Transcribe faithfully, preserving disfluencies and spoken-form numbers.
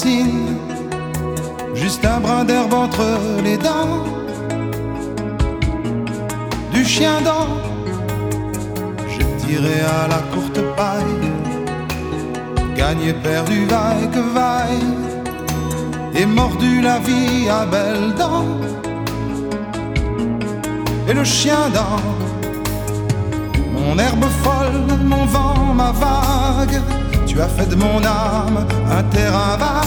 racines, juste un brin d'herbe entre les dents du chien dent. J'ai tiré à la courte paille, gagné, perdu, vaille que vaille, et mordu la vie à belles dents. Et le chien dent, mon herbe folle, mon vent, ma vague, tu as fait de mon âme un terrain vague.